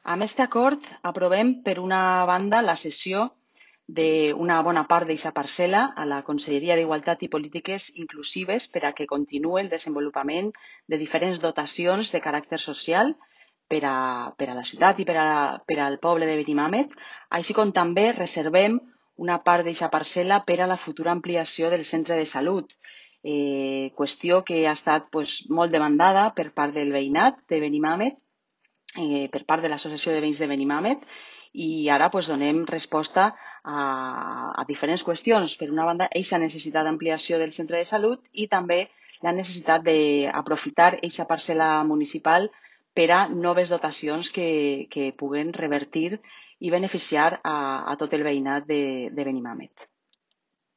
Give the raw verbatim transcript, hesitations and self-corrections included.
Amb aquest acord aprovem, per una banda, la cessió d'una bona part d'aquesta parcel·la a la Conselleria d'Igualtat i Polítiques Inclusives per a que continuï el desenvolupament de diferents dotacions de caràcter social per a, per a la ciutat i per, a, per al poble de Benimàmet, així com també reservem una part d'aquesta parcel·la per a la futura ampliació del centre de salut, eh, qüestió que ha estat pues, molt demandada per part del veïnat de Benimàmet, eh, per part de l'Associació de Veïns de Benimàmet, i ara pues, donem resposta a, a diferents qüestions. Per una banda, aquesta necessitat d'ampliació del centre de salut i també la necessitat d'aprofitar aquesta parcel·la municipal per a noves dotacions que, que puguen revertir i beneficiar a, a tot el veïnat de, de Benimàmet.